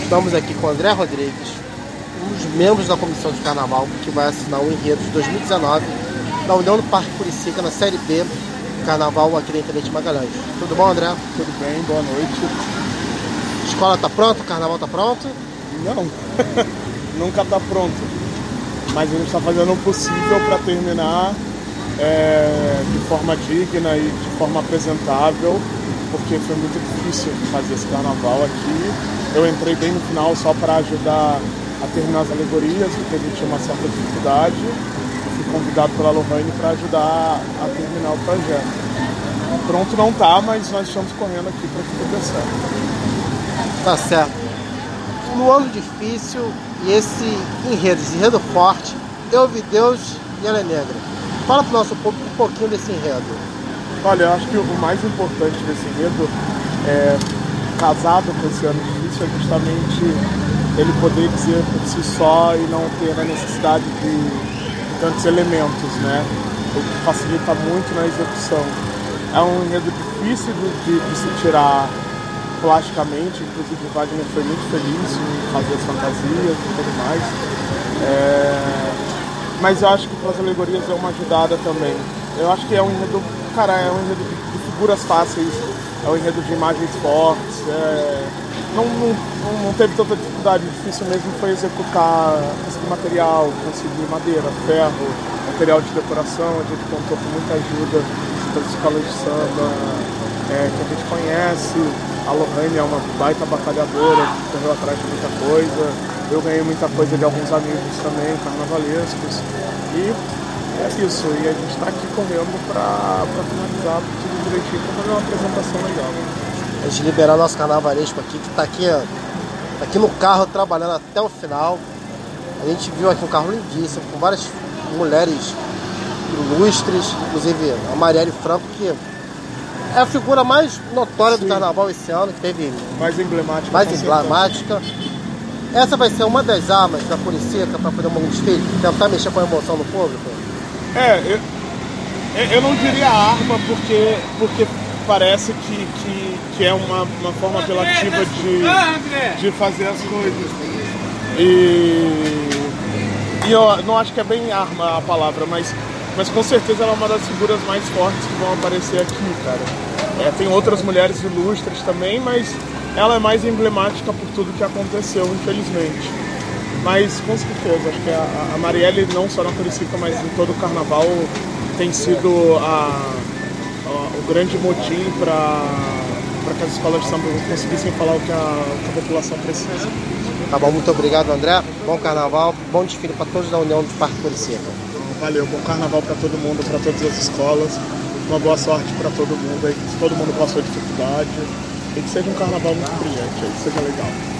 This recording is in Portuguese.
Estamos aqui com o André Rodrigues, um dos membros da comissão de carnaval, que vai assinar o enredo de 2019 da União do Parque Curicica na Série B do Carnaval aqui da Intendente Magalhães. Tudo bom, André? Tudo bem, boa noite. A escola está pronta? O carnaval está pronto? Não, nunca está pronto. Mas a gente está fazendo o possível para terminar de forma digna e de forma apresentável, porque foi muito difícil fazer esse carnaval aqui. Eu entrei bem no final só para ajudar a terminar as alegorias, porque a gente tinha uma certa dificuldade. Eu fui convidado pela Lohane para ajudar a terminar o projeto. Pronto não tá, mas nós estamos correndo aqui para que tudo dê certo. Tá certo. No ano difícil e esse enredo forte, Eu Vi Deus e Ela é Negra. Fala para o nosso público um pouquinho desse enredo. Olha, eu acho que o mais importante desse enredo, casado com esse ano difícil, é justamente ele poder dizer por si só e não ter a necessidade de tantos elementos, né? O que facilita muito na execução. É um enredo difícil de se tirar plasticamente, inclusive o Wagner foi muito feliz em fazer as fantasias e tudo mais. Mas eu acho que para as alegorias é uma ajudada também. Eu acho que é um enredo, é um enredo de figuras fáceis, é um enredo de imagens fortes, não teve tanta dificuldade. Difícil mesmo foi executar esse material, conseguir madeira, ferro, material de decoração. A gente contou com muita ajuda das escolas de samba que a gente conhece. A Lohane é uma baita batalhadora, que correu atrás de muita coisa. Eu ganhei muita coisa de alguns amigos também, carnavalescos. E é isso, e a gente está aqui correndo para finalizar tudo direitinho, para fazer uma apresentação legal. A gente liberar nosso carnavalesco aqui, que está aqui no carro trabalhando até o final. A gente viu aqui um carro lindíssimo, com várias mulheres ilustres, inclusive a Marielle Franco, que é a figura mais notória do carnaval esse ano, que teve mais emblemática. Essa vai ser uma das armas da Curicica para poder um desfile, tentar mexer com a emoção do público? Eu não diria arma, porque parece que é uma forma apelativa de fazer as coisas. E eu não acho que é bem arma a palavra, mas com certeza ela é uma das figuras mais fortes que vão aparecer aqui, cara. Tem outras mulheres ilustres também, mas ela é mais emblemática por tudo que aconteceu, infelizmente. Mas com certeza, acho que a Marielle, não só na Curicica, mas em todo o carnaval, tem sido o grande motim para que as escolas de samba conseguissem falar o que a população precisa. Tá bom, muito obrigado, André. Bom carnaval, bom desfile para todos da União do Parque Curicica. Valeu, bom carnaval para todo mundo, para todas as escolas. Uma boa sorte para todo mundo aí, que todo mundo passou dificuldade. E que seja um carnaval muito brilhante, que seja legal.